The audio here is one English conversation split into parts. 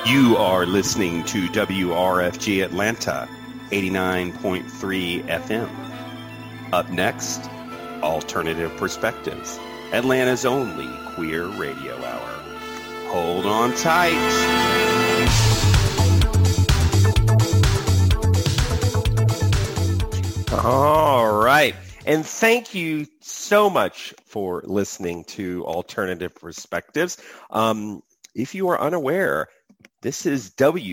You are listening to WRFG Atlanta, 89.3 FM. Up next, Alternative Perspectives, Atlanta's only queer radio hour. Hold on tight. All right. And thank you so much for listening to Alternative Perspectives. If you are unaware, this is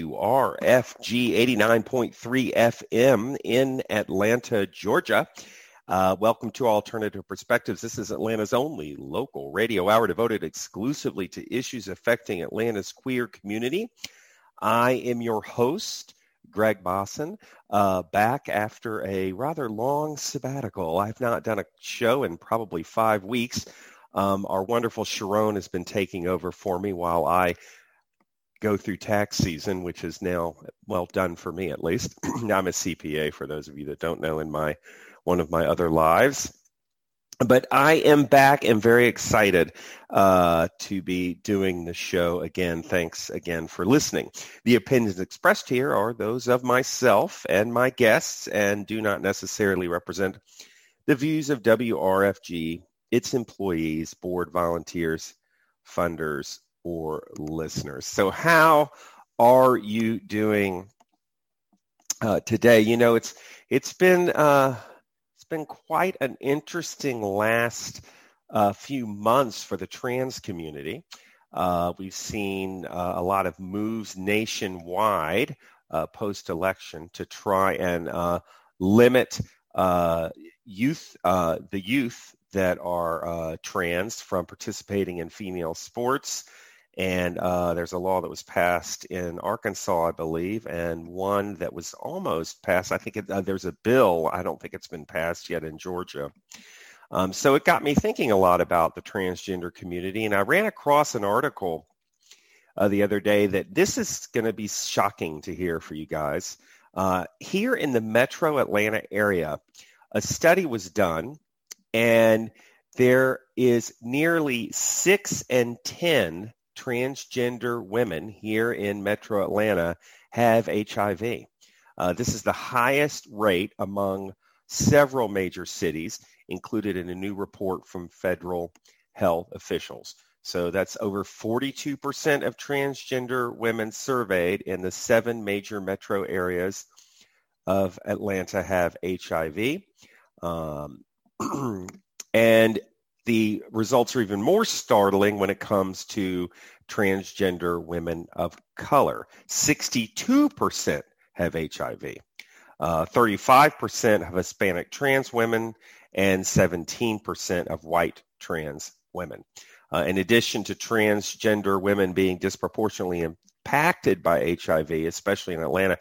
WRFG 89.3 FM in Atlanta, Georgia. Welcome to Alternative Perspectives. This is Atlanta's only local radio hour devoted exclusively to issues affecting Atlanta's queer community. I am your host, Greg Bosson, back after a rather long sabbatical. I've not done a show in probably 5 weeks. Our wonderful Sharon has been taking over for me while I go through tax season, which is now, well, done for me at least. I'm a CPA, for those of you that don't know, in one of my other lives. But I am back and very excited to be doing the show again. Thanks again for listening. The opinions expressed here are those of myself and my guests and do not necessarily represent the views of WRFG, its employees, board volunteers, funders, or listeners. So how are you doing today? You know, it's been quite an interesting last few months for the trans community. We've seen a lot of moves nationwide post-election to try and limit the youth that are trans from participating in female sports. And there's a law that was passed in Arkansas, I believe, and one that was almost passed. I think there's a bill. I don't think it's been passed yet in Georgia. So it got me thinking a lot about the transgender community. And I ran across an article the other day that this is going to be shocking to hear for you guys. Here in the metro Atlanta area, a study was done, and there is nearly 6 in 10 transgender women here in metro Atlanta have HIV. This is the highest rate among several major cities, included in a new report from federal health officials. So that's over 42% of transgender women surveyed in the 7 major metro areas of Atlanta have HIV. And the results are even more startling when it comes to transgender women of color. 62% have HIV, 35% of Hispanic trans women, and 17% of white trans women. In addition to transgender women being disproportionately impacted by HIV, especially in Atlanta,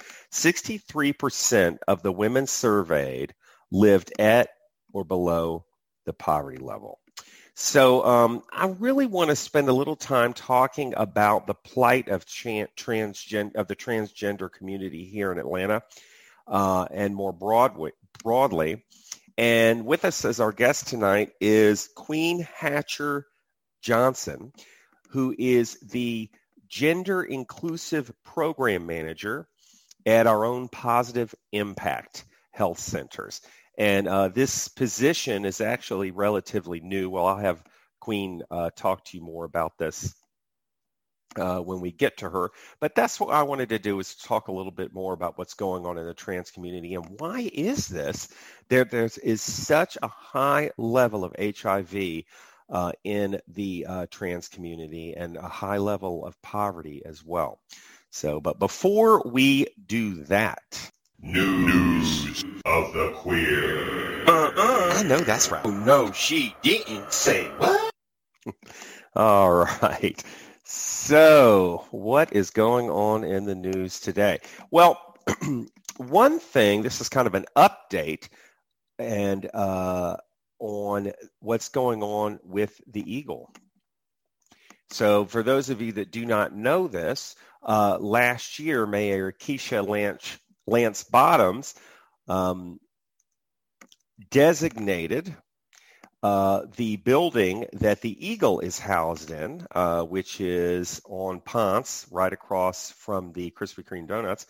63% of the women surveyed lived at or below the poverty level. So I really want to spend a little time talking about the plight of the transgender community here in Atlanta and more broadly. And with us as our guest tonight is Queen Hatcher Johnson, who is the Gender Inclusive Program Manager at our own Positive Impact Health Centers. And this position is actually relatively new. Well, I'll have Queen talk to you more about this when we get to her. But that's what I wanted to do, is talk a little bit more about what's going on in the trans community and why is this? There is such a high level of HIV in the trans community and a high level of poverty as well. So, but before we do that, News of the queer. I know that's right. Oh, no, she didn't say what? All right. So what is going on in the news today? Well, one thing, this is kind of an update and on what's going on with the Eagle. So for those of you that do not know this, last year, Mayor Keisha Lance Bottoms designated the building that the Eagle is housed in, which is on Ponce, right across from the Krispy Kreme donuts,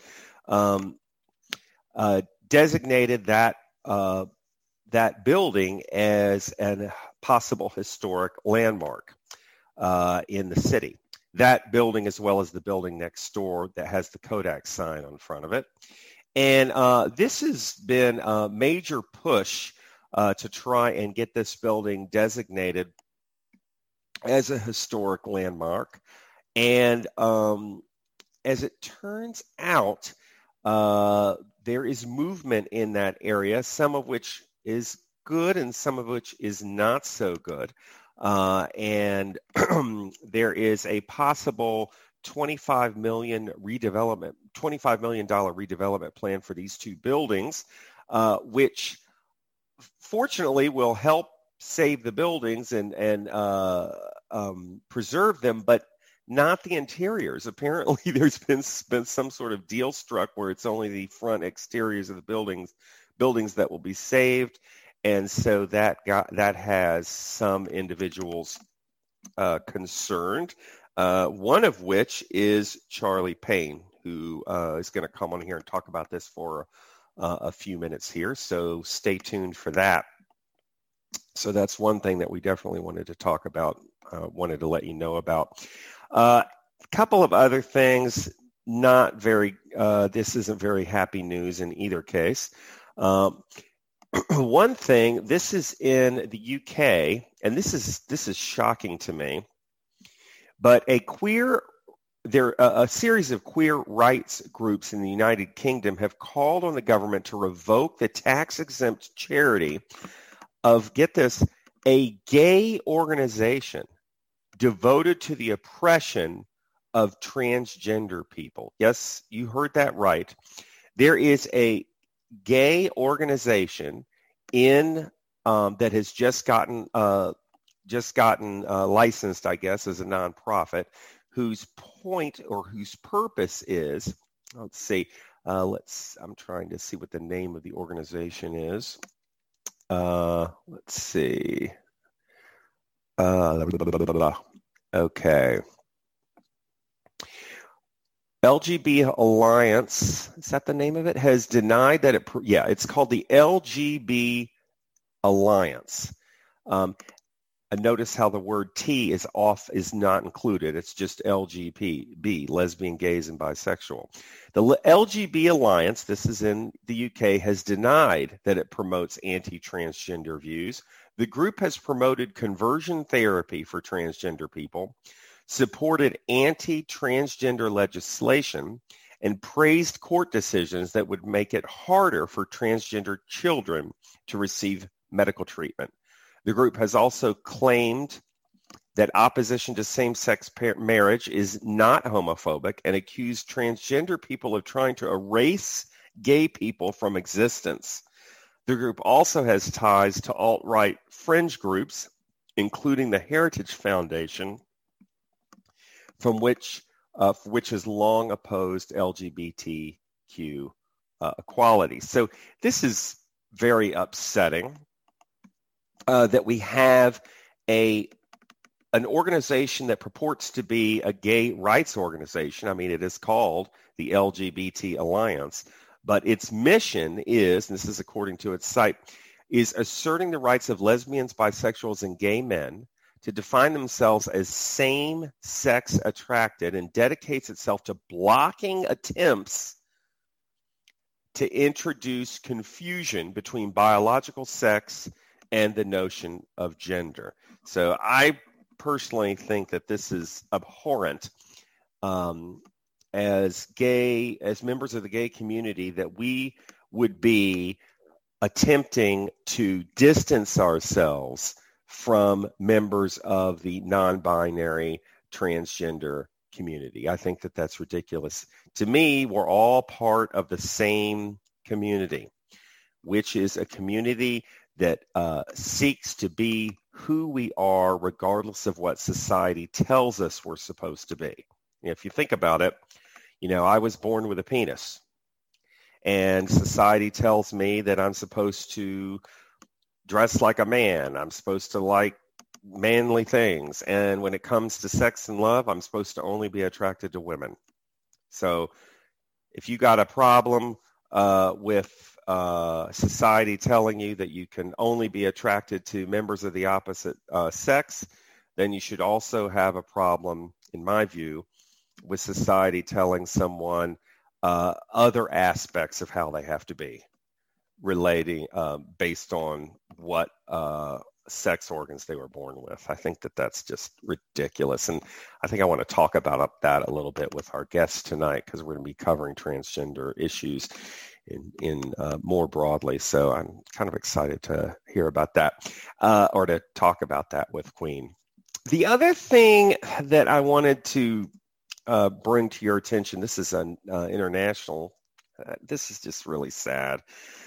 designated that building as a possible historic landmark in the city. That building, as well as the building next door that has the Kodak sign on front of it. And this has been a major push to try and get this building designated as a historic landmark. And as it turns out, there is movement in that area, some of which is good and some of which is not so good. And there is a possible $25 million redevelopment plan for these two buildings, which fortunately will help save the buildings and preserve them, but not the interiors. Apparently, there's been some sort of deal struck where it's only the front exteriors of the buildings that will be saved, and so that has some individuals concerned. One of which is Charlie Payne, who is going to come on here and talk about this for a few minutes here. So stay tuned for that. So that's one thing that we definitely wanted to talk about, wanted to let you know about. A couple of other things, not very, this isn't very happy news in either case. One thing, this is in the UK, and this is shocking to me, but a series of queer rights groups in the United Kingdom have called on the government to revoke the tax-exempt charity of, get this, a gay organization devoted to the oppression of transgender people. Yes, you heard that right. There is a gay organization in that has just gotten licensed, I guess, as a nonprofit, whose point or whose purpose is, let's see, I'm trying to see what the name of the organization is. Let's see. Okay. LGB Alliance, is that the name of it? Has denied that it's called the LGB Alliance. Notice how the word T is not included. It's just LGBT, lesbian, gays, and bisexual. The LGB Alliance, this is in the UK, has denied that it promotes anti-transgender views. The group has promoted conversion therapy for transgender people, supported anti-transgender legislation, and praised court decisions that would make it harder for transgender children to receive medical treatment. The group has also claimed that opposition to same-sex marriage is not homophobic and accused transgender people of trying to erase gay people from existence. The group also has ties to alt-right fringe groups, including the Heritage Foundation, from which has long opposed LGBTQ equality. So this is very upsetting that we have an organization that purports to be a gay rights organization. I mean, it is called the LGBT Alliance, but its mission is, and this is according to its site, is asserting the rights of lesbians, bisexuals, and gay men to define themselves as same-sex attracted, and dedicates itself to blocking attempts to introduce confusion between biological sex and the notion of gender. So I personally think that this is abhorrent as members of the gay community, that we would be attempting to distance ourselves from members of the non-binary transgender community. I think that that's ridiculous. To me, we're all part of the same community, which is a community that seeks to be who we are regardless of what society tells us we're supposed to be. If you think about it, I was born with a penis, and society tells me that I'm supposed to dress like a man. I'm supposed to like manly things. And when it comes to sex and love, I'm supposed to only be attracted to women. So if you got a problem with society telling you that you can only be attracted to members of the opposite sex, then you should also have a problem, in my view, with society telling someone other aspects of how they have to be relating based on what sex organs they were born with. I think that that's just ridiculous. And I think I want to talk about that a little bit with our guests tonight, because we're going to be covering transgender issues in more broadly. So I'm kind of excited to hear about that or to talk about that with Queen. The other thing that I wanted to bring to your attention, this is an international, this is just really sad.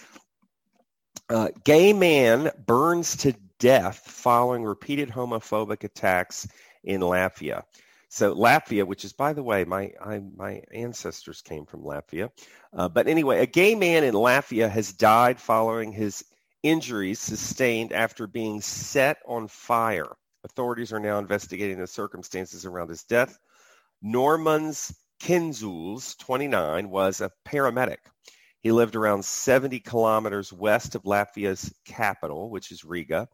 Gay man burns to death following repeated homophobic attacks in Latvia. So Latvia, which is, by the way, my ancestors came from Latvia. But anyway, a gay man in Latvia has died following his injuries sustained after being set on fire. Authorities are now investigating the circumstances around his death. Normans Kinzuls, 29, was a paramedic. He lived around 70 kilometers west of Latvia's capital, which is Riga,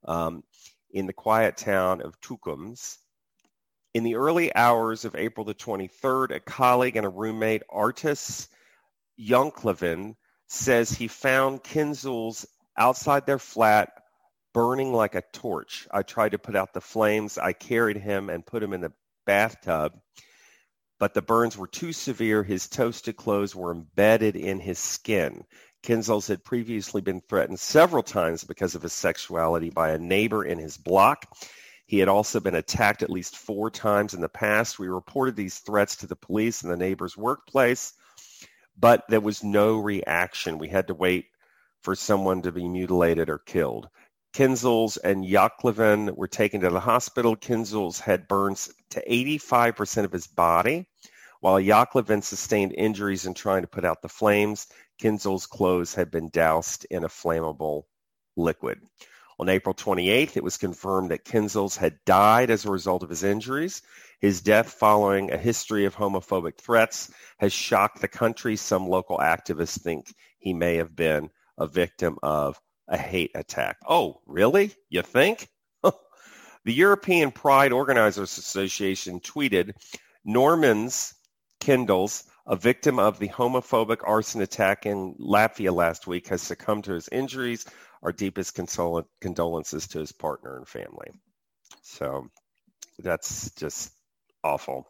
in the quiet town of Tukums. In the early hours of April the 23rd, a colleague and a roommate, Artis Younklevin, says he found Kinzuls outside their flat burning like a torch. I tried to put out the flames. I carried him and put him in the bathtub, but the burns were too severe. His toasted clothes were embedded in his skin. Kinzuls had previously been threatened several times because of his sexuality by a neighbor in his block. He had also been attacked at least 4 times in the past. We reported these threats to the police in the neighbor's workplace, but there was no reaction. We had to wait for someone to be mutilated or killed. Kinzuls and Younklevin were taken to the hospital. Kinzuls had burns to 85% of his body, while Younklevin sustained injuries in trying to put out the flames. Kinzuls' clothes had been doused in a flammable liquid. On April 28th, it was confirmed that Kinzuls had died as a result of his injuries. His death, following a history of homophobic threats, has shocked the country. Some local activists think he may have been a victim of a hate attack. Oh, really? You think? The European Pride Organizers Association tweeted, Normans Kinzuls, a victim of the homophobic arson attack in Latvia last week, has succumbed to his injuries. Our deepest condolences to his partner and family. So that's just awful.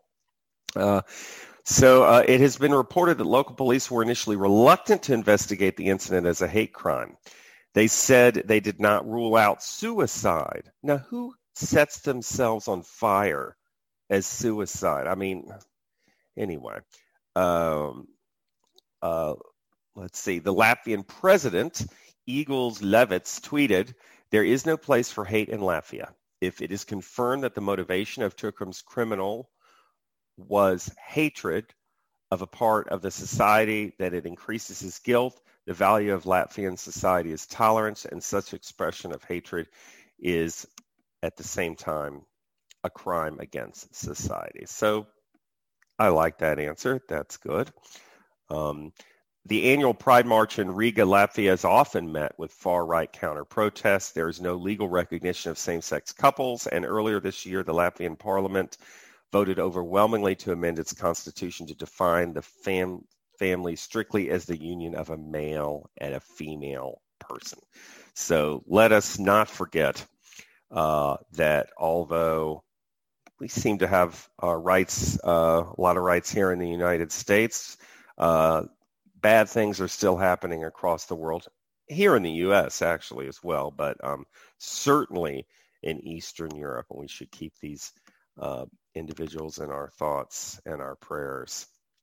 So it has been reported that local police were initially reluctant to investigate the incident as a hate crime. They said they did not rule out suicide. Now, who sets themselves on fire as suicide? I mean, anyway, let's see. The Latvian president, Egils Levits, tweeted, there is no place for hate in Latvia. If it is confirmed that the motivation of Tukums' criminal was hatred of a part of the society, that it increases his guilt, the value of Latvian society is tolerance, and such expression of hatred is at the same time a crime against society. So I like that answer. That's good. The annual Pride March in Riga, Latvia is often met with far-right counter-protests. There is no legal recognition of same-sex couples, and earlier this year, the Latvian parliament voted overwhelmingly to amend its constitution to define the family strictly as the union of a male and a female person. So let us not forget that although we seem to have rights, a lot of rights here in the United States, bad things are still happening across the world, here in the U.S. actually as well, but certainly in Eastern Europe, and we should keep these individuals in our thoughts and our prayers.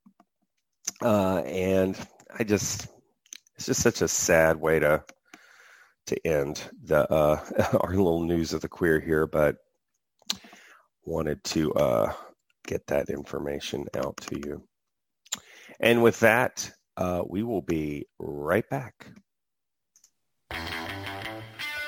And it's just such a sad way to end the our little news of the queer here, but wanted to get that information out to you. And with that, we will be right back.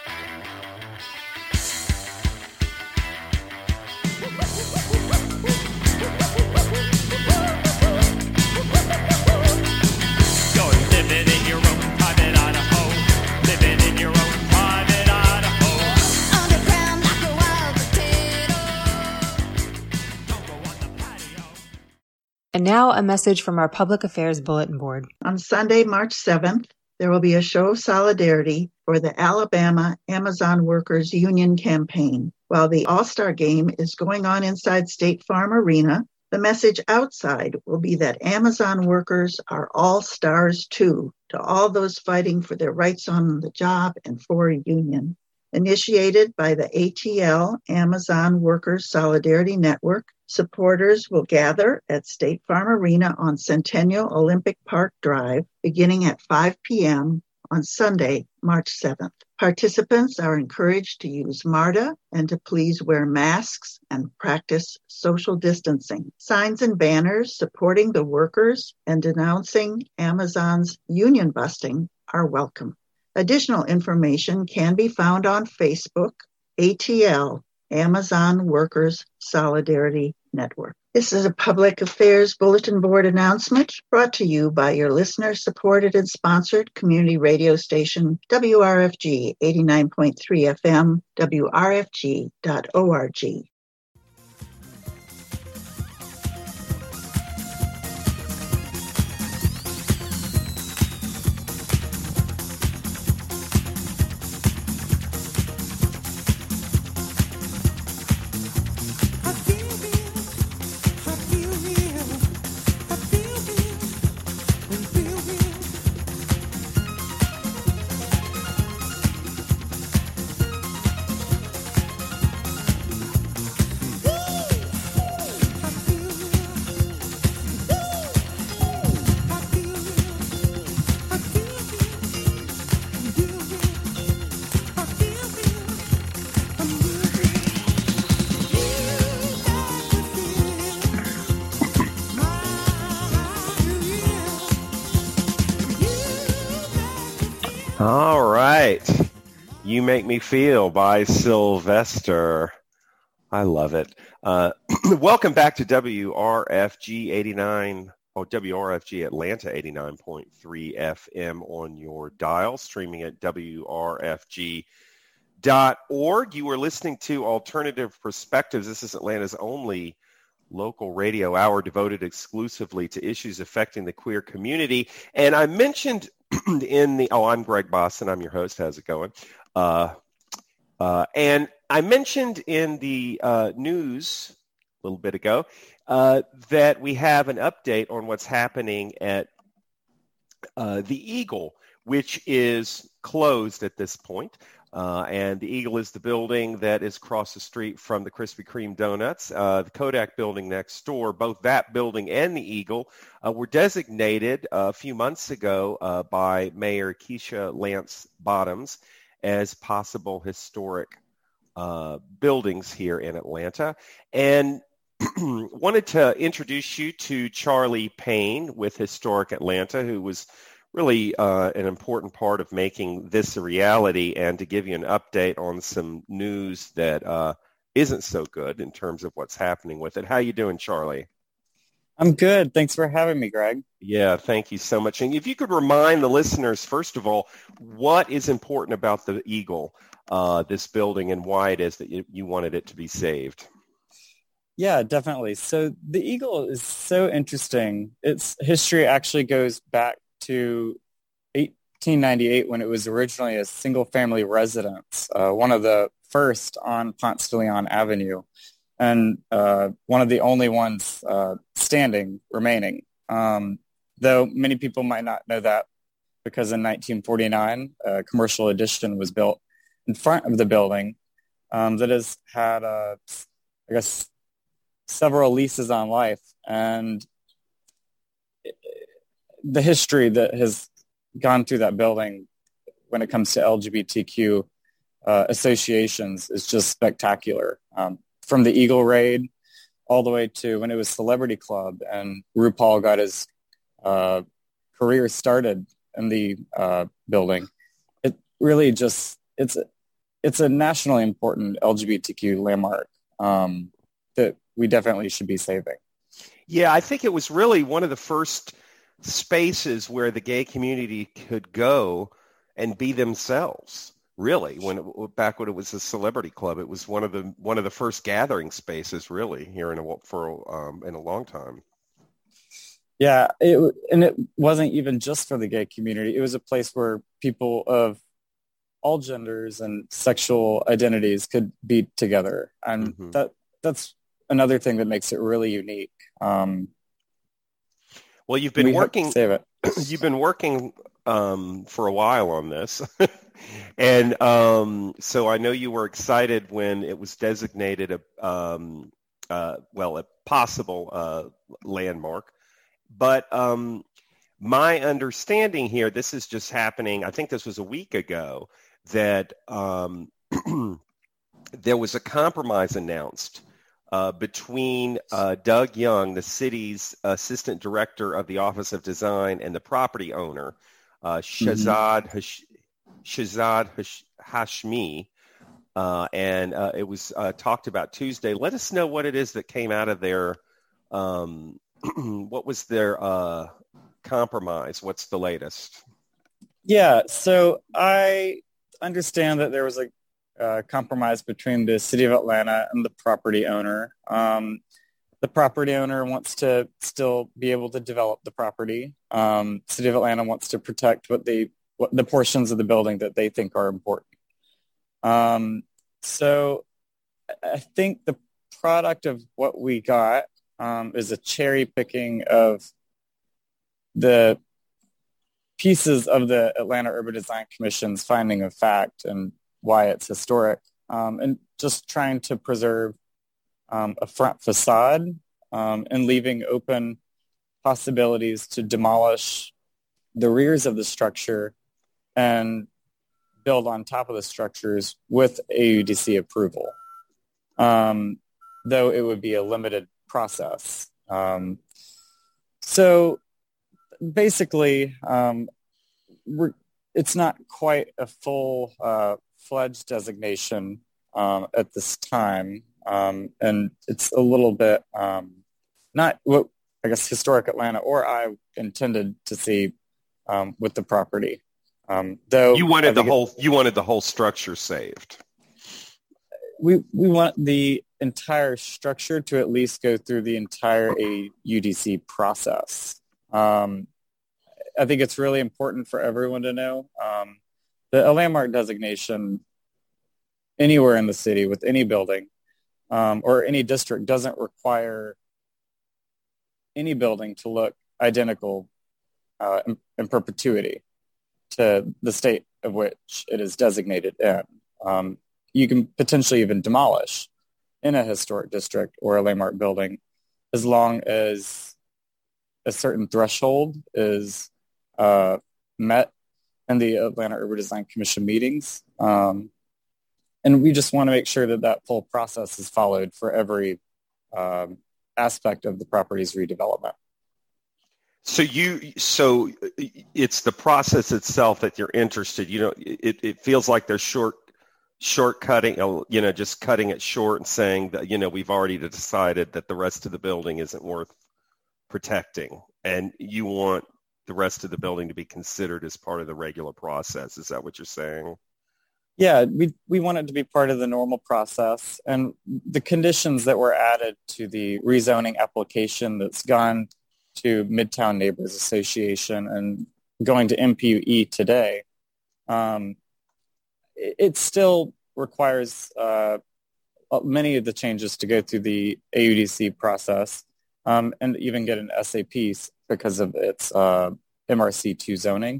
And now a message from our Public Affairs Bulletin Board. On Sunday, March 7th, there will be a show of solidarity for the Alabama Amazon Workers Union campaign. While the All-Star Game is going on inside State Farm Arena, the message outside will be that Amazon workers are all stars too, to all those fighting for their rights on the job and for a union. Initiated by the ATL Amazon Workers Solidarity Network, supporters will gather at State Farm Arena on Centennial Olympic Park Drive beginning at 5 p.m. on Sunday, March 7th. Participants are encouraged to use MARTA and to please wear masks and practice social distancing. Signs and banners supporting the workers and denouncing Amazon's union busting are welcome. Additional information can be found on Facebook, ATL, Amazon Workers Solidarity Network. This is a Public Affairs Bulletin Board announcement brought to you by your listener-supported and sponsored community radio station, WRFG 89.3 FM, WRFG.org. All right. You Make Me Feel by Sylvester. I love it. Welcome back to WRFG 89, WRFG Atlanta 89.3 FM on your dial, streaming at WRFG.org. You are listening to Alternative Perspectives. This is Atlanta's only local radio hour devoted exclusively to issues affecting the queer community. And I mentioned I'm Greg Boston. I'm your host. How's it going? And I mentioned in the news a little bit ago that we have an update on what's happening at the Eagle, which is closed at this point. And the Eagle is the building that is across the street from the Krispy Kreme Donuts. The Kodak building next door, both that building and the Eagle were designated a few months ago by Mayor Keisha Lance Bottoms as possible historic buildings here in Atlanta. And wanted to introduce you to Charlie Payne with Historic Atlanta, who was really an important part of making this a reality, and to give you an update on some news that isn't so good in terms of what's happening with it. How you doing, Charlie? I'm good. Thanks for having me, Greg. Yeah, thank you so much. And if you could remind the listeners, first of all, what is important about the Eagle, this building, and why it is that you wanted it to be saved. Yeah, definitely. So the Eagle is so interesting. Its history actually goes back to 1898 when it was originally a single-family residence, one of the first on Ponce de Leon Avenue, and one of the only ones remaining. Though many people might not know that, because in 1949, a commercial addition was built in front of the building that has had, several leases on life, and the history that has gone through that building when it comes to LGBTQ associations is just spectacular. From the Eagle Raid all the way to when it was Celebrity Club and RuPaul got his career started in the building. It really just, it's a nationally important LGBTQ landmark that we definitely should be saving. Yeah, I think it was really one of the first spaces where the gay community could go and be themselves. Really, back when it was a Celebrity Club, it was one of the first gathering spaces, really, here in a long time. Yeah, and it wasn't even just for the gay community. It was a place where people of all genders and sexual identities could be together, and that's another thing that makes it really unique. Well, you've been working. Save it. You've been working for a while on this, and so I know you were excited when it was designated a possible landmark. But my understanding here, this is just happening. I think this was a week ago that there was a compromise announced between Doug Young, the city's assistant director of the Office of Design, and the property owner, Shahzad Hashmi. And it was talked about Tuesday. Let us know what it is that came out of their, what was their compromise? What's the latest? Yeah, so I understand that there was a compromise between the city of Atlanta and the property owner. The property owner wants to still be able to develop the property. City of Atlanta wants to protect what the portions of the building that they think are important. So I think the product of what we got is a cherry picking of the pieces of the Atlanta Urban Design Commission's finding of fact and why it's historic, and just trying to preserve a front facade and leaving open possibilities to demolish the rears of the structure and build on top of the structures with AUDC approval, though it would be a limited process. So basically, it's not quite a full-fledged designation at this time, and it's a little bit not what I guess historic Atlanta or I intended to see with the property. Though you wanted the whole structure saved. We want the entire structure to at least go through the entire AUDC process. I think it's really important for everyone to know that a landmark designation anywhere in the city with any building or any district doesn't require any building to look identical in perpetuity to the state of which it is designated in. You can potentially even demolish in a historic district or a landmark building as long as a certain threshold is met in the Atlanta Urban Design Commission meetings. And we just want to make sure that that full process is followed for every aspect of the property's redevelopment. So it's the process itself that you're interested. It feels like they're shortcutting, just cutting it short and saying that, we've already decided that the rest of the building isn't worth protecting, and you want the rest of the building to be considered as part of the regular process. Is that what you're saying? Yeah, we want it to be part of the normal process, and the conditions that were added to the rezoning application that's gone to Midtown Neighbors Association and going to MPUE today, it still requires many of the changes to go through the AUDC process and even get an SAP because of its MRC2 zoning.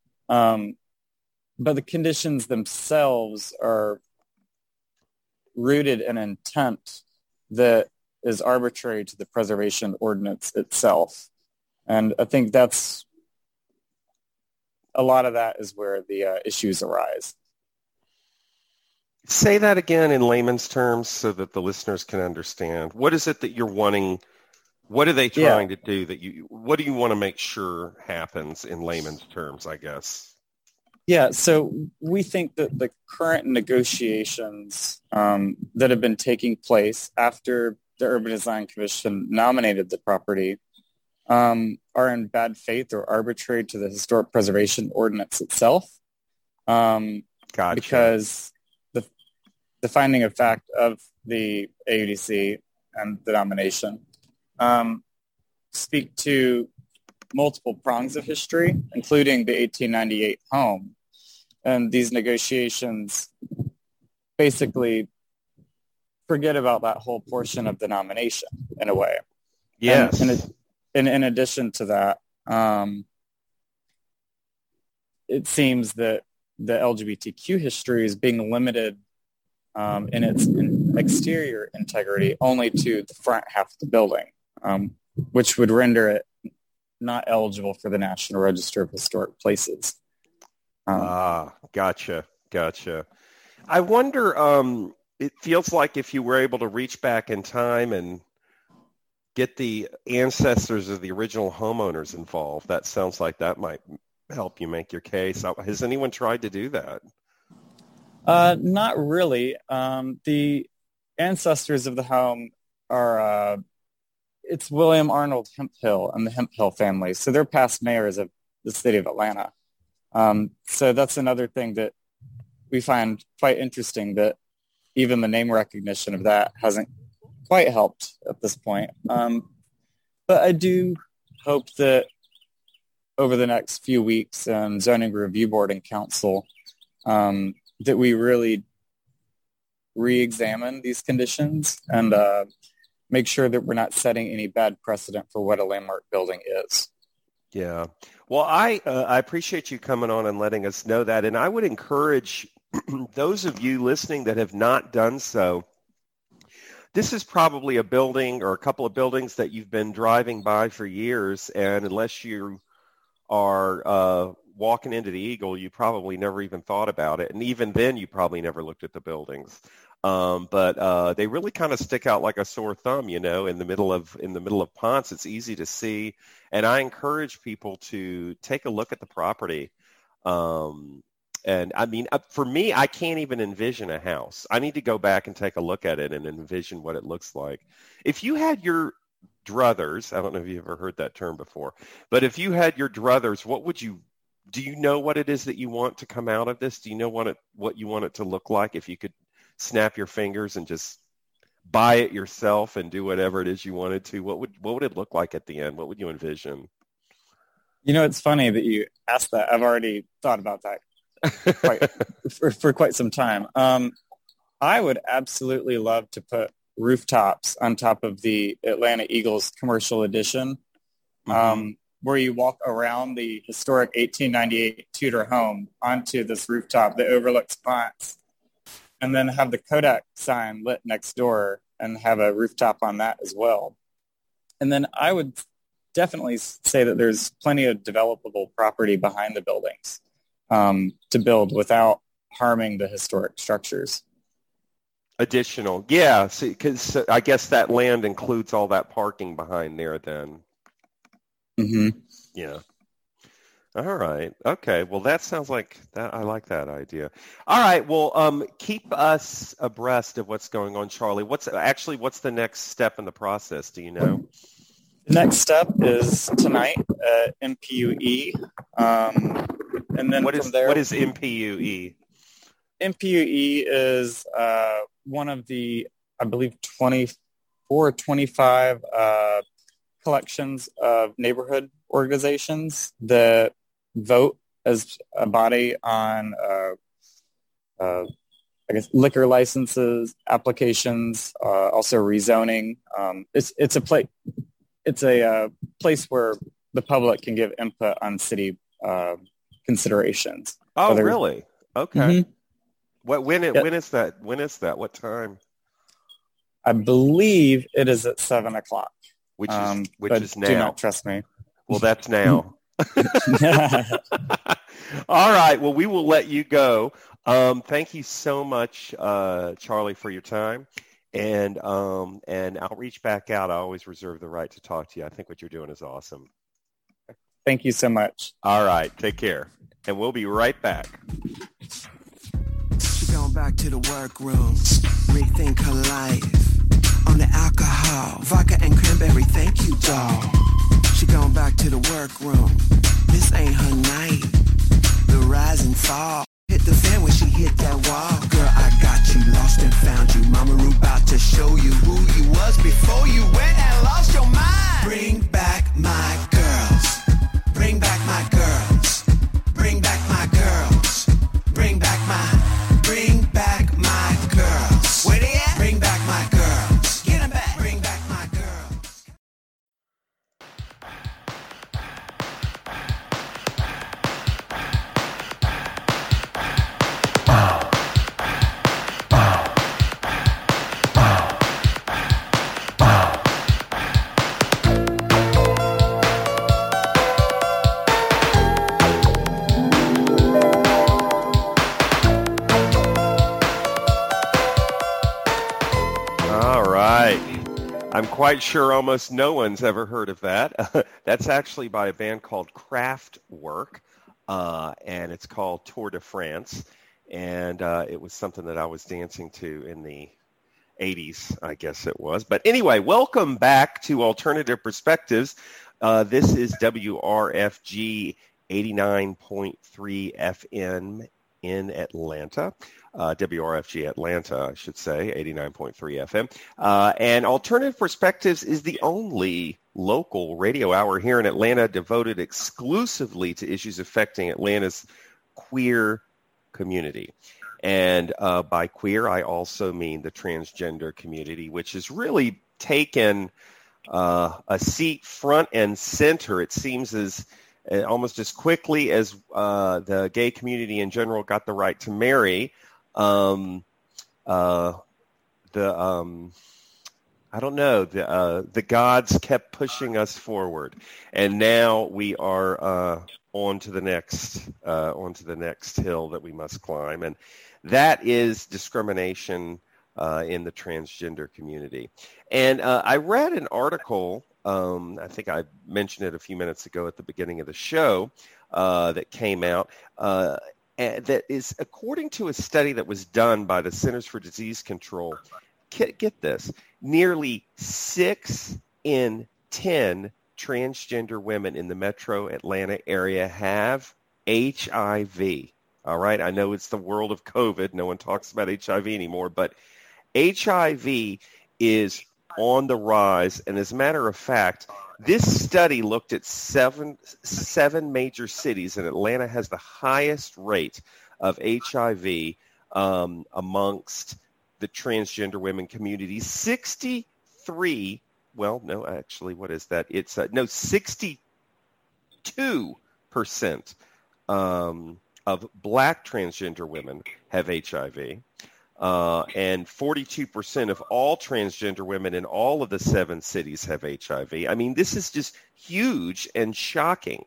But the conditions themselves are rooted in intent that is arbitrary to the preservation ordinance itself. And I think a lot of that is where the issues arise. Say that again in layman's terms so that the listeners can understand. What is it that you're wanting? What are they trying to do what do you want to make sure happens in layman's terms, I guess? Yeah, so we think that the current negotiations that have been taking place after the Urban Design Commission nominated the property are in bad faith or arbitrary to the Historic Preservation Ordinance itself. Gotcha. Because the finding of fact of the AUDC and the nomination speak to multiple prongs of history, including the 1898 home. And these negotiations basically forget about that whole portion of the nomination in a way. Yes. And in addition to that, it seems that the LGBTQ history is being limited in its exterior integrity only to the front half of the building, which would render it not eligible for the National Register of Historic Places. Gotcha. I wonder, it feels like if you were able to reach back in time and get the ancestors of the original homeowners involved, that sounds like that might help you make your case. Has anyone tried to do that? Not really. The ancestors of the home are, it's William Arnold Hemphill and the Hemphill family. So they're past mayors of the city of Atlanta. So that's another thing that we find quite interesting, that even the name recognition of that hasn't quite helped at this point. But I do hope that over the next few weeks, Zoning Review Board and Council, that we really re-examine these conditions and make sure that we're not setting any bad precedent for what a landmark building is. Yeah. Well, I appreciate you coming on and letting us know that. And I would encourage those of you listening that have not done so, this is probably a building or a couple of buildings that you've been driving by for years. And unless you are walking into the Eagle, you probably never even thought about it. And even then, you probably never looked at the buildings. But they really kind of stick out like a sore thumb, in the middle of Ponce. It's easy to see. And I encourage people to take a look at the property. And I mean, for me, I can't even envision a house. I need to go back and take a look at it and envision what it looks like. If you had your druthers, I don't know if you've ever heard that term before, but if you had your druthers, do you know what it is that you want to come out of this? Do you know what you want it to look like? If you could snap your fingers and just buy it yourself and do whatever it is you wanted to, what would it look like at the end? What would you envision? It's funny that you asked that. I've already thought about that for quite some time. I would absolutely love to put rooftops on top of the Atlanta Eagles commercial edition, where you walk around the historic 1898 Tudor home onto this rooftop that overlooks Ponce, and then have the Kodak sign lit next door and have a rooftop on that as well. And then I would definitely say that there's plenty of developable property behind the buildings to build without harming the historic structures. Additional. Yeah, because I guess that land includes all that parking behind there then. Mm-hmm. Yeah. All right. Okay. Well, that sounds like that. I like that idea. All right. Well, keep us abreast of what's going on, Charlie. What's the next step in the process? Do you know? The next step is tonight at MPUE. And then what is MPUE? MPUE is one of the, I believe, 24, 25 collections of neighborhood organizations that vote as a body on, liquor licenses, applications, also rezoning. It's a place where the public can give input on city considerations. Oh, really? Okay. Mm-hmm. When is that? When is that? What time? I believe it is at 7:00. Which is now. Do not trust me. Well, that's now. All right. Well, we will let you go. Thank you so much, Charlie, for your time. And I'll reach back out. I always reserve the right to talk to you. I think what you're doing is awesome. Thank you so much. All right. Take care. And we'll be right back. She going back to the workroom, rethink her life. On the alcohol, vodka and cranberry, thank you, doll. She going back to the workroom, this ain't her night. The rise and fall, hit the fan when she hit that wall. Girl, I got you, lost and found you. Mama Ru about to show you who you was before you went and lost your mind. Bring back my girls. I'm quite sure almost no one's ever heard of that. That's actually by a band called Kraftwerk, and it's called Tour de France. And it was something that I was dancing to in the 80s, I guess it was. But anyway, welcome back to Alternative Perspectives. This is WRFG 89.3 FM in Atlanta. WRFG Atlanta, I should say, 89.3 FM. And Alternative Perspectives is the only local radio hour here in Atlanta devoted exclusively to issues affecting Atlanta's queer community. And by queer, I also mean the transgender community, which has really taken a seat front and center. It seems as almost as quickly as the gay community in general got the right to marry. I don't know. The gods kept pushing us forward, and now we are on to the next hill that we must climb, and that is discrimination in the transgender community. And I read an article. I think I mentioned it a few minutes ago at the beginning of the show that came out. That is, according to a study that was done by the Centers for Disease Control, get this, nearly 6 in 10 transgender women in the metro Atlanta area have HIV. All right, I know it's the world of COVID. No one talks about HIV anymore, but HIV is on the rise. And as a matter of fact, this study looked at seven major cities, and Atlanta has the highest rate of HIV amongst the transgender women community. 63, well, no, actually, what is that? It's 62% of black transgender women have HIV. And 42% of all transgender women in all of the 7 cities have HIV. I mean, this is just huge and shocking.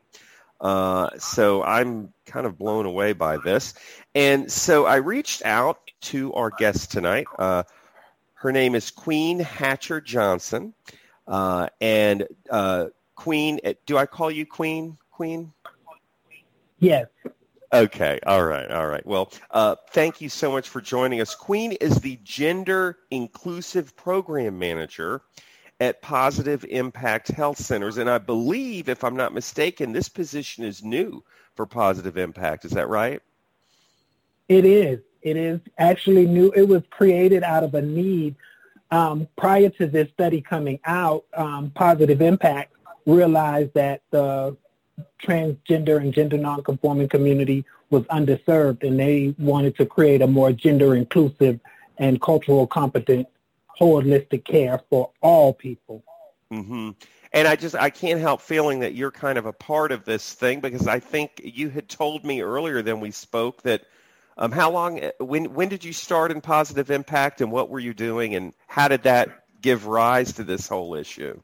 So I'm kind of blown away by this. And so I reached out to our guest tonight. Her name is Queen Hatcher Johnson. And Queen, do I call you Queen? Queen? Yes. Okay. All right. Well, thank you so much for joining us. Queen is the Gender Inclusive Program Manager at Positive Impact Health Centers. And I believe, if I'm not mistaken, this position is new for Positive Impact. Is that right? It is. It is actually new. It was created out of a need. Prior to this study coming out, Positive Impact realized that the transgender and gender nonconforming community was underserved, and they wanted to create a more gender inclusive and cultural competent holistic care for all people. Mm-hmm. And I can't help feeling that you're kind of a part of this thing, because I think you had told me earlier than we spoke that when did you start in Positive Impact, and what were you doing, and how did that give rise to this whole issue?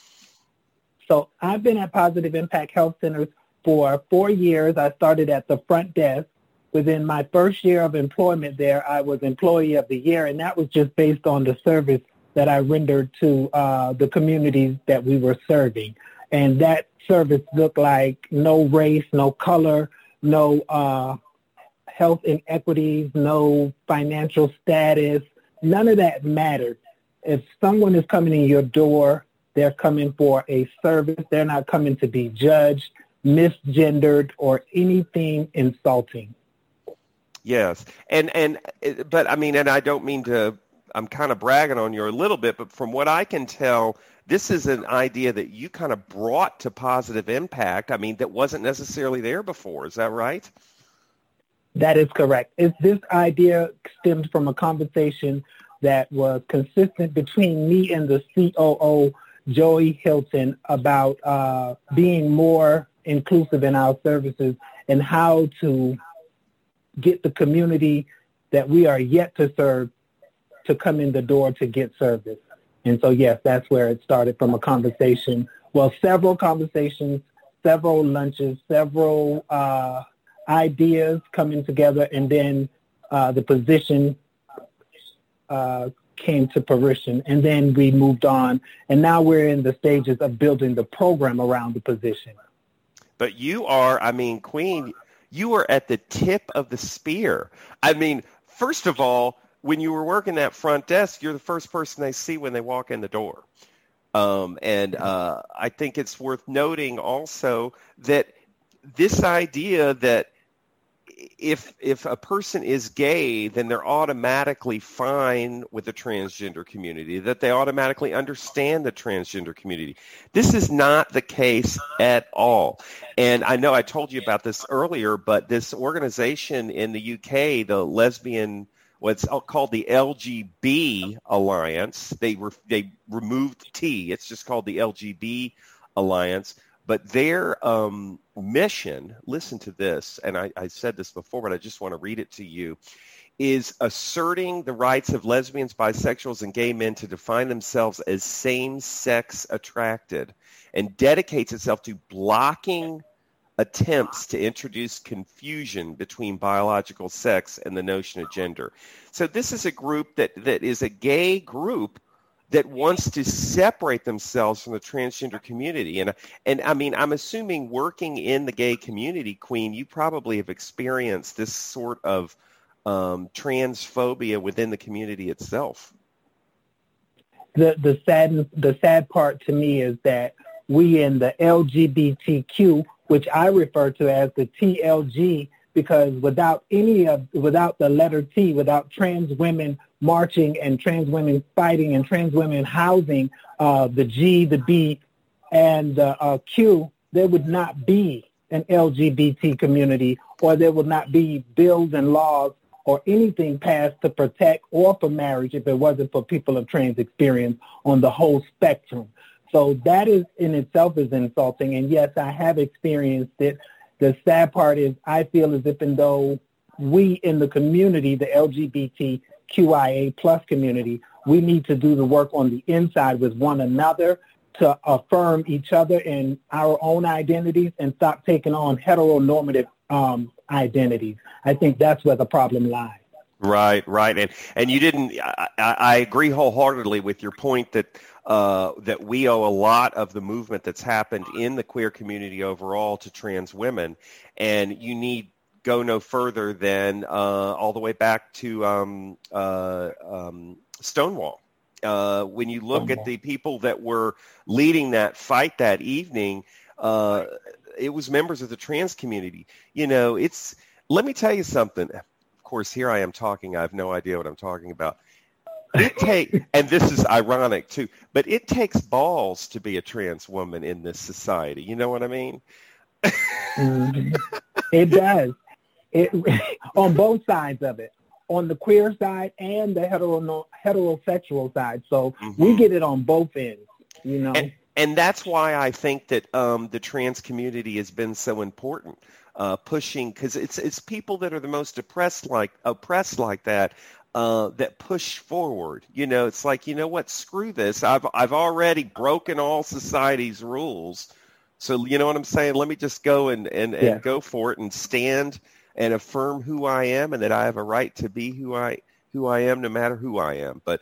So I've been at Positive Impact Health Centers for 4 years. I started at the front desk. Within my first year of employment there, I was Employee of the Year, and that was just based on the service that I rendered to the communities that we were serving. And that service looked like no race, no color, no health inequities, no financial status. None of that mattered. If someone is coming in your door, they're coming for a service. They're not coming to be judged, misgendered, or anything insulting. Yes. But I mean, and I don't mean to, I'm kind of bragging on you a little bit, but from what I can tell, this is an idea that you kind of brought to Positive Impact. I mean, that wasn't necessarily there before. Is that right? That is correct. This idea stemmed from a conversation that was consistent between me and the COO, Joey Hilton, about being more inclusive in our services and how to get the community that we are yet to serve to come in the door to get service. And so, yes, that's where it started, from a conversation. Well, several conversations, several lunches, several ideas coming together, and then the position came to fruition. And then we moved on, and now we're in the stages of building the program around the position. But you are, I mean, Queen, you are at the tip of the spear. I mean, first of all, when you were working that front desk, you're the first person they see when they walk in the door. I think it's worth noting also that this idea that if a person is gay, then they're automatically fine with the transgender community, that they automatically understand the transgender community. This is not the case at all. And I know I told you about this earlier, but this organization in the UK, the lesbian, what's called the LGB Alliance, they removed T. It's just called the LGB Alliance. But their mission, listen to this, and I said this before, but I just want to read it to you, is asserting the rights of lesbians, bisexuals, and gay men to define themselves as same-sex attracted, and dedicates itself to blocking attempts to introduce confusion between biological sex and the notion of gender. So this is a group that is a gay group that wants to separate themselves from the transgender community. And I mean, I'm assuming working in the gay community, Queen, you probably have experienced this sort of transphobia within the community itself. The sad part to me is that we in the LGBTQ, which I refer to as the TLG, because without the letter T, without trans women marching and trans women fighting and trans women housing, the G, the B, and the Q, there would not be an LGBT community, or there would not be bills and laws or anything passed to protect or for marriage if it wasn't for people of trans experience on the whole spectrum. So that is in itself is insulting. And yes, I have experienced it. The sad part is I feel as if though we in the community, the LGBTQIA plus community, we need to do the work on the inside with one another to affirm each other in our own identities and stop taking on heteronormative identities. I think that's where the problem lies. Right. And you didn't, I agree wholeheartedly with your point that we owe a lot of the movement that's happened in the queer community overall to trans women. And you need go no further than all the way back to Stonewall. When you look at the people that were leading that fight that evening, it was members of the trans community. You know, let me tell you something. Of course, here I am talking. I have no idea what I'm talking about. And this is ironic too, but it takes balls to be a trans woman in this society. You know what I mean? Mm-hmm. It does. On both sides of it, on the queer side and the heterosexual side. So we get it on both ends, you know. And that's why I think that the trans community has been so important, pushing, because it's people that are the most oppressed like that. That push forward. You know, it's like, you know what, screw this. I've already broken all society's rules. So, you know what I'm saying? Let me just go and go for it and stand and affirm who I am and that I have a right to be who I am no matter who I am. But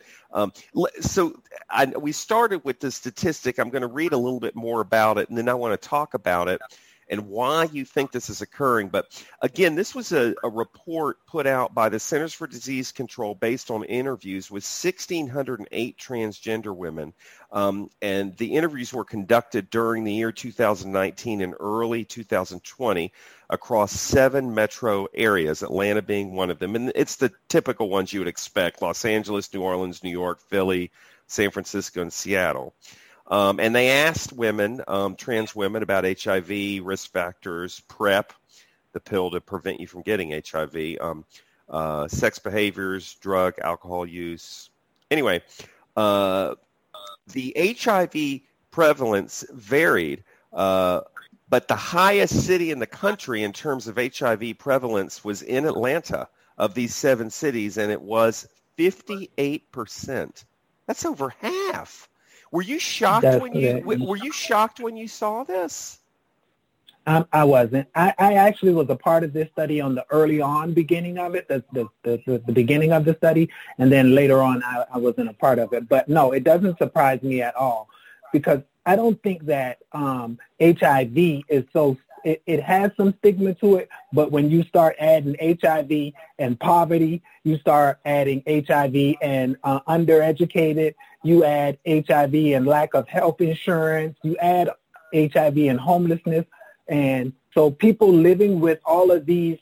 we started with the statistic. I'm going to read a little bit more about it, and then I want to talk about it and why you think this is occurring. But again, this was a report put out by the Centers for Disease Control based on interviews with 1,608 transgender women. And the interviews were conducted during the year 2019 and early 2020 across 7 metro areas, Atlanta being one of them. And it's the typical ones you would expect: Los Angeles, New Orleans, New York, Philly, San Francisco, and Seattle. And they asked women, trans women, about HIV, risk factors, PrEP, the pill to prevent you from getting HIV, sex behaviors, drug, alcohol use. Anyway, the HIV prevalence varied, but the highest city in the country in terms of HIV prevalence was in Atlanta of these 7 cities, and it was 58%. That's over half. Were you shocked when you saw this? I wasn't. I actually was a part of this study on the early on beginning of it, the beginning of the study, and then later on I wasn't a part of it. But no, it doesn't surprise me at all, because I don't think that HIV is so, it has some stigma to it, but when you start adding HIV and poverty, you start adding HIV and undereducated, you add HIV and lack of health insurance, you add HIV and homelessness. And so people living with all of these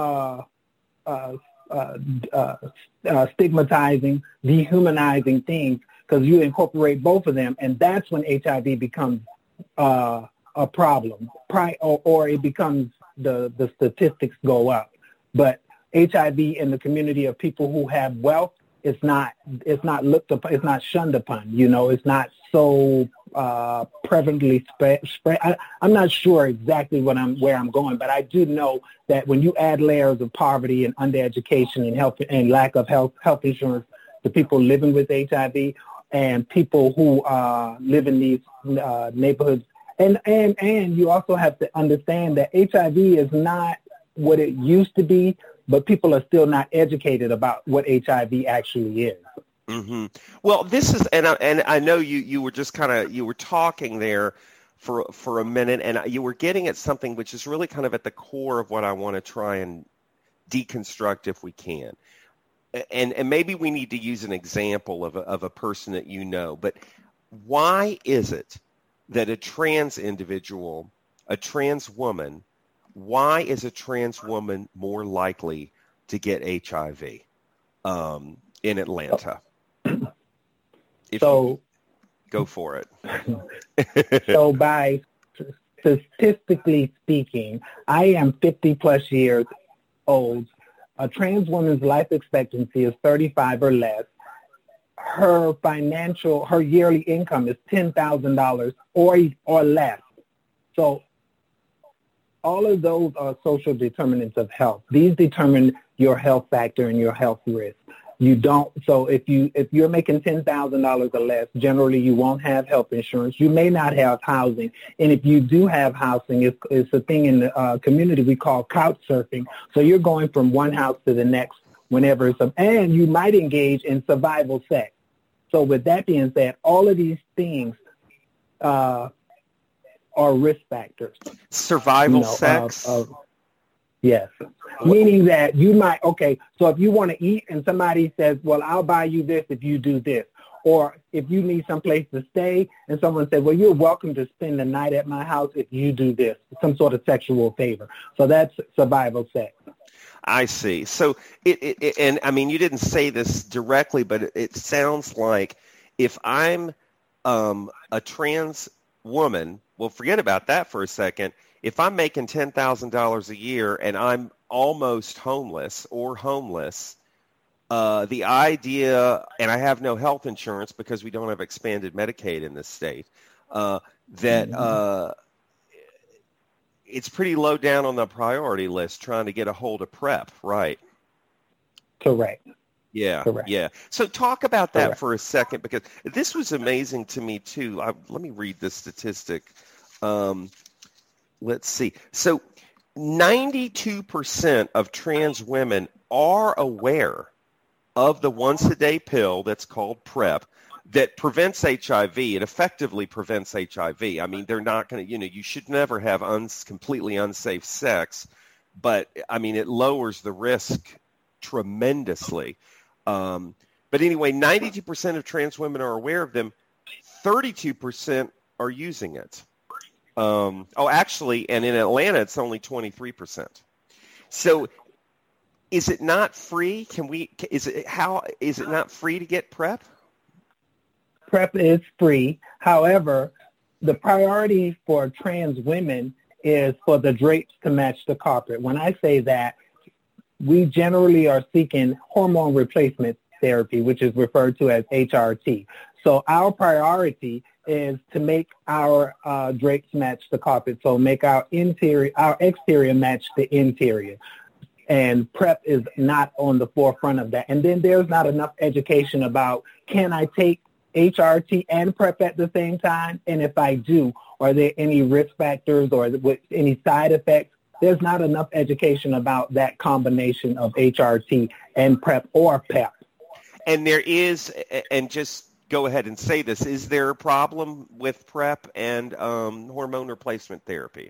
stigmatizing, dehumanizing things, because you incorporate both of them, and that's when HIV becomes a problem, or it becomes the statistics go up. But HIV in the community of people who have wealth, it's not looked upon, it's not shunned upon. You know, it's not so prevalently spread. I'm not sure exactly where I'm going, but I do know that when you add layers of poverty and undereducation and health and lack of health insurance to people living with HIV and people who live in these neighborhoods, and you also have to understand that HIV is not what it used to be, but people are still not educated about what HIV actually is. Mm-hmm. Well, this is, and I know you were just you were talking there for a minute, and you were getting at something which is really kind of at the core of what I want to try and deconstruct if we can. And maybe we need to use an example of a person that you know, but why is it that a trans individual, a trans woman, why is a trans woman more likely to get HIV in Atlanta? Go for it. So by statistically speaking, I am 50 plus years old. A trans woman's life expectancy is 35 or less. Her yearly income is $10,000 or less. So all of those are social determinants of health. These determine your health factor and your health risk. So if you're making $10,000 or less, generally you won't have health insurance. You may not have housing. And if you do have housing, it's a thing in the community we call couch surfing. So you're going from one house to the next whenever and you might engage in survival sex. So with that being said, all of these things are risk factors. Survival sex? Yes. Meaning that you might, so if you want to eat and somebody says, well, I'll buy you this if you do this. Or if you need someplace to stay and someone says, well, you're welcome to spend the night at my house if you do this, some sort of sexual favor. So that's survival sex. I see. So and I mean, you didn't say this directly, but it sounds like if I'm a trans woman, well, forget about that for a second. If I'm making $10,000 a year and I'm almost homeless, the idea, and I have no health insurance because we don't have expanded Medicaid in this state, that it's pretty low down on the priority list trying to get a hold of PrEP, right? Correct. Yeah, Correct. Yeah. So talk about that Correct. for a second, because this was amazing to me too. Let me read this statistic. Let's see. So 92% of trans women are aware of the once-a-day pill that's called PrEP that prevents HIV. It effectively prevents HIV. I mean, they're not going to, you should never have completely unsafe sex, but, I mean, it lowers the risk tremendously. But anyway, 92% of trans women are aware of them. 32% are using it. Actually, and in Atlanta, it's only 23%. So is it not free? Is it not free to get PrEP? PrEP is free. However, the priority for trans women is for the drapes to match the carpet. When I say that, we generally are seeking hormone replacement therapy, which is referred to as HRT. So our priority is to make our drapes match the carpet, so make our exterior match the interior. And PrEP is not on the forefront of that. And then there's not enough education about, can I take HRT and PrEP at the same time? And if I do, Are there any risk factors or any side effects? There's not enough education about that combination of HRT and PrEP or PEP. And there is, and just go ahead and say this, is there a problem with PrEP and hormone replacement therapy?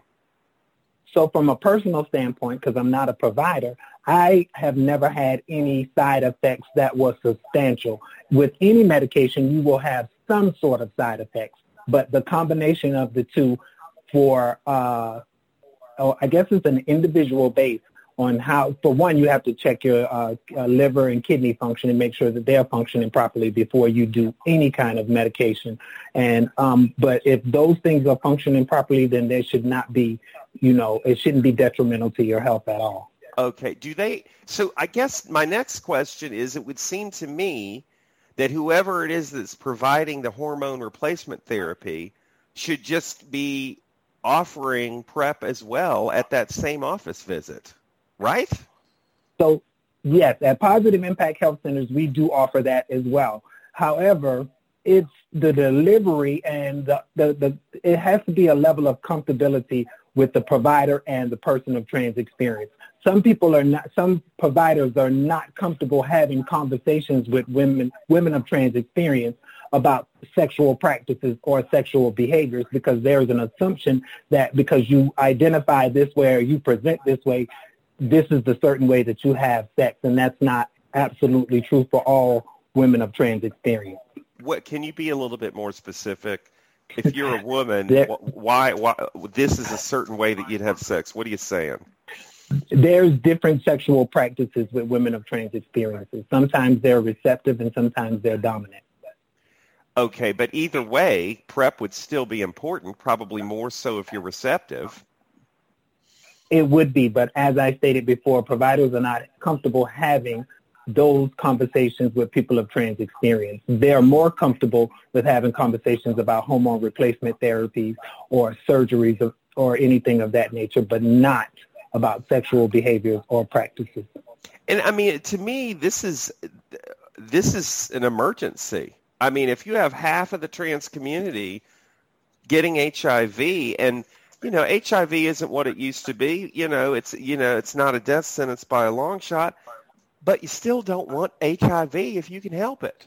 So from a personal standpoint, because I'm not a provider, I have never had any side effects that were substantial. With any medication, you will have some sort of side effects, but the combination of the two for, I guess it's an individual base on how, for one, you have to check your liver and kidney function and make sure that they're functioning properly before you do any kind of medication. And but if those things are functioning properly, then there should not be, it shouldn't be detrimental to your health at all. Okay. So I guess my next question is, it would seem to me that whoever it is that's providing the hormone replacement therapy should just be offering PrEP as well at that same office visit, right? So, yes, at Positive Impact Health Centers, we do offer that as well. However, it's the delivery and it has to be a level of comfortability with the provider and the person of trans experience. Some providers are not comfortable having conversations with women of trans experience about sexual practices or sexual behaviors, because there's an assumption that because you identify this way or you present this way, this is the certain way that you have sex, and that's not absolutely true for all women of trans experience. What can you be a little bit more specific? If you're a woman, why this is a certain way that you'd have sex? What are you saying? There's different sexual practices with women of trans experiences. Sometimes they're receptive and sometimes they're dominant. Okay, but either way, PrEP would still be important, probably more so if you're receptive. It would be, but as I stated before, providers are not comfortable having those conversations with people of trans experience. They're more comfortable with having conversations about hormone replacement therapies or surgeries or anything of that nature, but not about sexual behaviors or practices. And I mean, to me, this is an emergency. I mean, if you have half of the trans community getting HIV, and HIV isn't what it used to be. It's not a death sentence by a long shot, but you still don't want HIV if you can help it.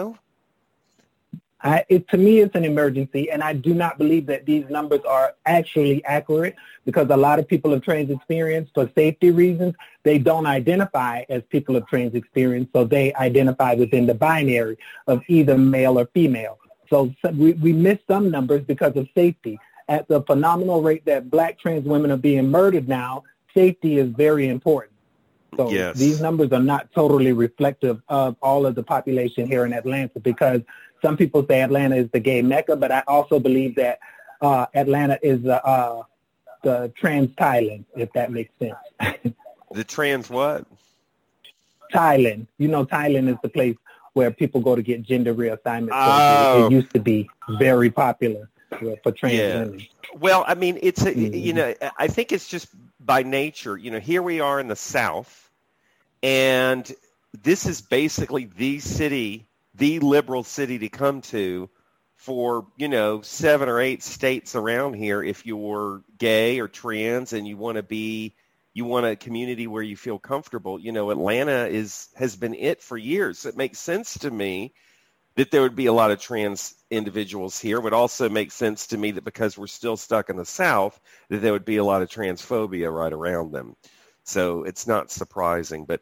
To me, it's an emergency, and I do not believe that these numbers are actually accurate, because a lot of people of trans experience, for safety reasons, they don't identify as people of trans experience, so they identify within the binary of either male or female. So we miss some numbers because of safety. At the phenomenal rate that Black trans women are being murdered now, safety is very important. So yes. These numbers are not totally reflective of all of the population here in Atlanta, because some people say Atlanta is the gay Mecca, but I also believe that Atlanta is the trans Thailand, if that makes sense. The trans what? Thailand. Thailand is the place where people go to get gender reassignment surgery. It used to be very popular for trans women. Well, I mean, it's I think it's just by nature. Here we are in the South, and this is basically the liberal city to come to for 7 or 8 states around here. If you're gay or trans and you want a community where you feel comfortable, Atlanta has been it for years. It makes sense to me that there would be a lot of trans individuals here. It would also make sense to me that because we're still stuck in the South, that there would be a lot of transphobia right around them. So it's not surprising. But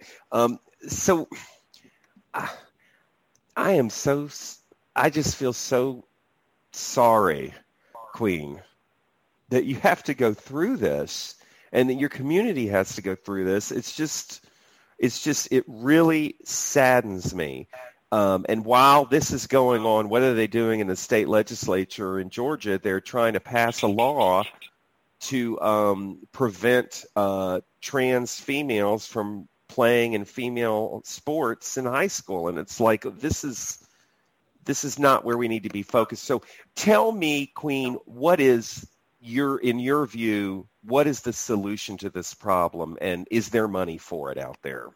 I just feel so sorry, Queen, that you have to go through this and that your community has to go through this. It really saddens me. And while this is going on, what are they doing in the state legislature in Georgia? They're trying to pass a law to prevent trans females from playing in female sports in high school. And it's like, this is not where we need to be focused. So tell me, Queen, in your view, what is the solution to this problem? And is there money for it out there?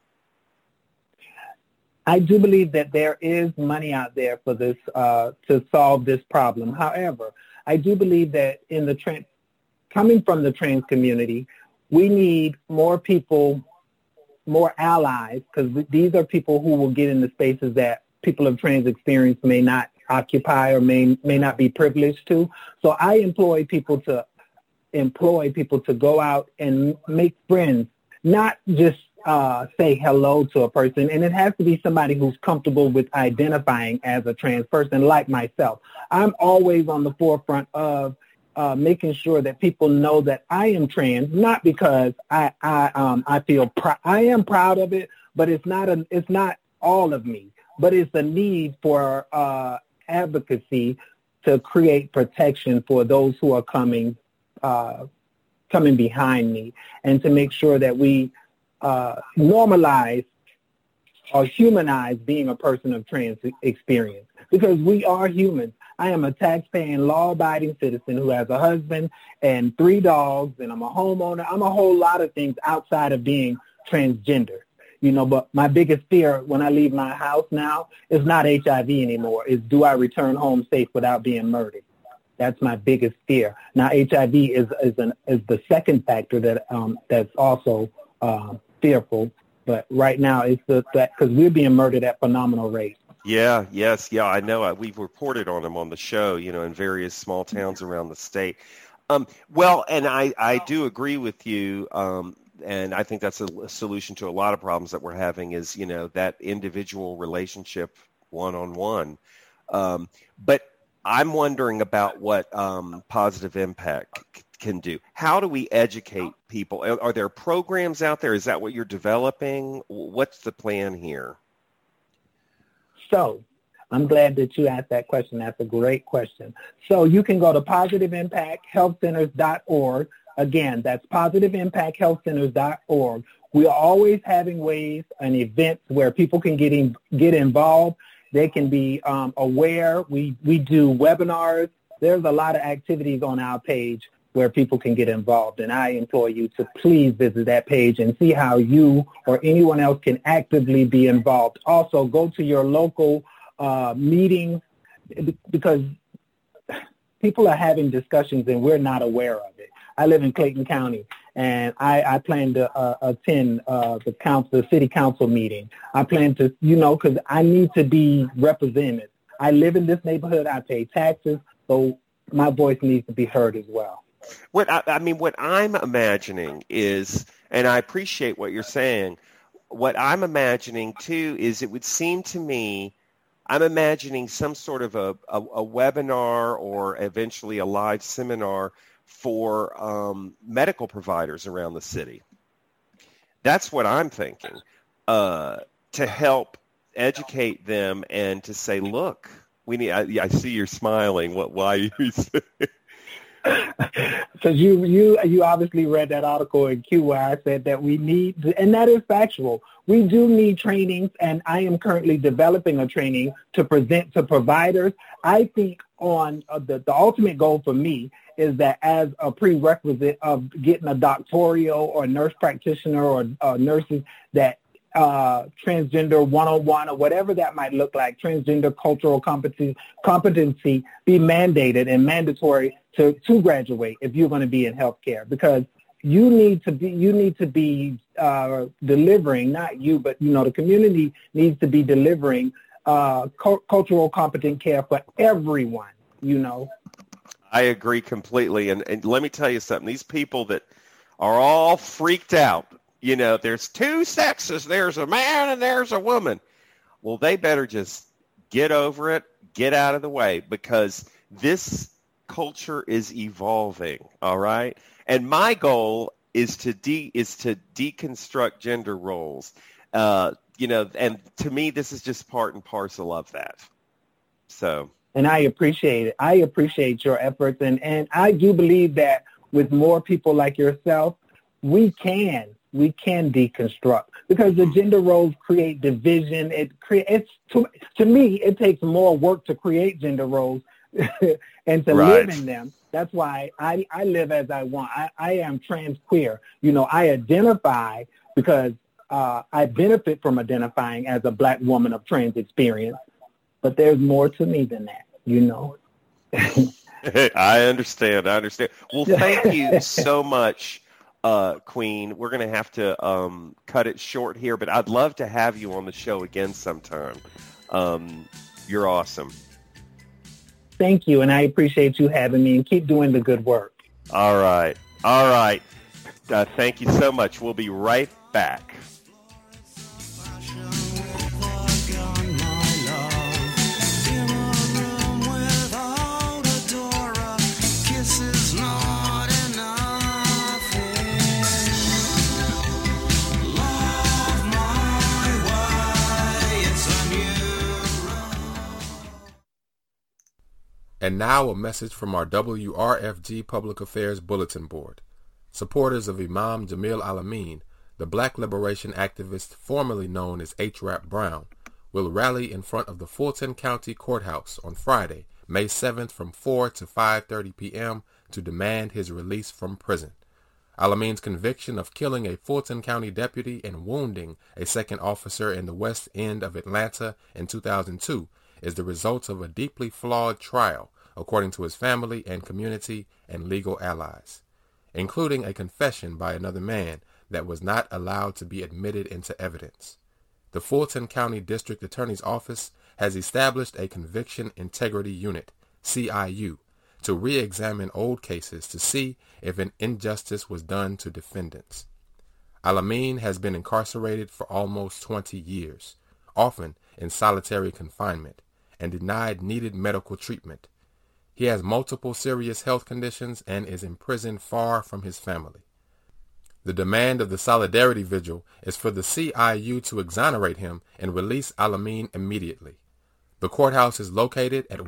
I do believe that there is money out there for this to solve this problem. However, I do believe that in the coming from the trans community, we need more people, more allies, because these are people who will get into spaces that people of trans experience may not occupy or may not be privileged to. So I employ people to go out and make friends, not just say hello to a person. And it has to be somebody who's comfortable with identifying as a trans person, like myself. I'm always on the forefront of making sure that people know that I am trans, not because I feel I am proud of it, but it's not all of me. But it's the need for advocacy to create protection for those who are coming behind me, and to make sure that we normalize or humanize being a person of trans experience, because we are humans. I am a tax-paying, law-abiding citizen who has a husband and 3 dogs, and I'm a homeowner. I'm a whole lot of things outside of being transgender, but my biggest fear when I leave my house now is not HIV anymore. Is, do I return home safe without being murdered? That's my biggest fear. Now, HIV is the second factor that's also fearful. But right now, it's that because we're being murdered at phenomenal rates. Yeah, yes, yeah, I know. We've reported on them on the show, in various small towns around the state. Well, and I do agree with you, and I think that's a solution to a lot of problems that we're having is, that individual relationship one-on-one. But I'm wondering about what Positive Impact can do. How do we educate people? Are there programs out there? Is that what you're developing? What's the plan here? So I'm glad that you asked that question. That's a great question. So you can go to positiveimpacthealthcenters.org. Again, that's positiveimpacthealthcenters.org. We are always having ways and events where people can get involved. They can be aware. We do webinars. There's a lot of activities on our page where people can get involved. And I implore you to please visit that page and see how you or anyone else can actively be involved. Also, go to your local meetings, because people are having discussions and we're not aware of it. I live in Clayton County, and I plan to attend the city council meeting. I plan to, because I need to be represented. I live in this neighborhood. I pay taxes, so my voice needs to be heard as well. What I'm imagining is, and I appreciate what you're saying, what I'm imagining too is it would seem to me, I'm imagining some sort of a webinar or eventually a live seminar for medical providers around the city. That's what I'm thinking, to help educate them and to say, look, we need. I see you're smiling. Why are you saying? Because you obviously read that article in Q where I said that we need, and that is factual, we do need trainings, and I am currently developing a training to present to providers. I think on the ultimate goal for me is that as a prerequisite of getting a doctoral or nurse practitioner or nurses, that transgender 101 or whatever that might look like, transgender cultural competency be mandated and mandatory to graduate if you're going to be in healthcare, because you need to be delivering, not you, but the community needs to be delivering cultural competent care for everyone. I agree completely, and let me tell you something. These people that are all freaked out, there's 2 sexes, there's a man and there's a woman. Well, they better just get over it, get out of the way, because this culture is evolving, all right? And my goal is to deconstruct gender roles, and to me, this is just part and parcel of that. So. And I appreciate it. I appreciate your efforts, and I do believe that with more people like yourself, we can deconstruct, because the gender roles create division. To me, it takes more work to create gender roles and to live in them. That's why I live as I want. I am trans queer. I identify because I benefit from identifying as a Black woman of trans experience. But there's more to me than that, I understand. Well, thank you so much, Queen. We're going to have to cut it short here, but I'd love to have you on the show again sometime. You're awesome. Thank you, and I appreciate you having me, and keep doing the good work. All right. Thank you so much. We'll be right back. And now a message from our WRFG Public Affairs Bulletin Board. Supporters of Imam Jamil Al-Amin, the black liberation activist formerly known as H. Rap Brown, will rally in front of the Fulton County Courthouse on Friday, May 7th from 4 to 5:30 p.m. to demand his release from prison. Al-Amin's conviction of killing a Fulton County deputy and wounding a second officer in the West End of Atlanta in 2002 is the result of a deeply flawed trial, according to his family and community and legal allies, including a confession by another man that was not allowed to be admitted into evidence. The Fulton County District Attorney's Office has established a Conviction Integrity Unit, CIU, to re-examine old cases to see if an injustice was done to defendants. Al-Amin has been incarcerated for almost 20 years, often in solitary confinement, and denied needed medical treatment. He has multiple serious health conditions and is imprisoned far from his family. The demand of the Solidarity Vigil is for the CIU to exonerate him and release Al-Amin immediately. The courthouse is located at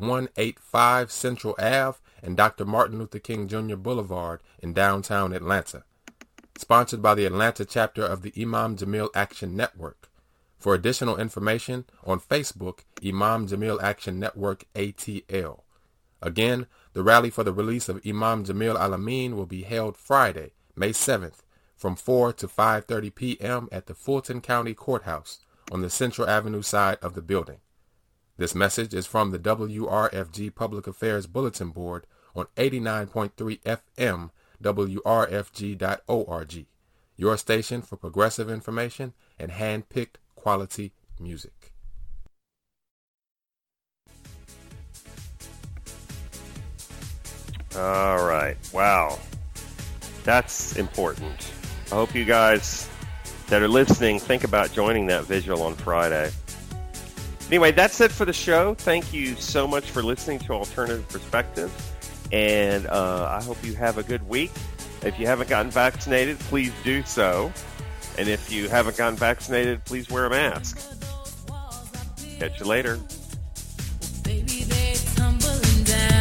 185 Central Ave and Dr. Martin Luther King Jr. Boulevard in downtown Atlanta. Sponsored by the Atlanta chapter of the Imam Jamil Action Network. For additional information, on Facebook, Imam Jamil Action Network ATL. Again, the rally for the release of Imam Jamil Al-Amin will be held Friday, May 7th, from 4 to 5:30 p.m. at the Fulton County Courthouse on the Central Avenue side of the building. This message is from the WRFG Public Affairs Bulletin Board on 89.3 FM, WRFG.org, your station for progressive information and hand-picked quality music. All right. Wow. That's important. I hope you guys that are listening think about joining that vigil on Friday. Anyway, that's it for the show. Thank you so much for listening to Alternative Perspectives. And I hope you have a good week. If you haven't gotten vaccinated, please do so. And if you haven't gotten vaccinated, please wear a mask. Catch you later. Baby, they're tumbling down.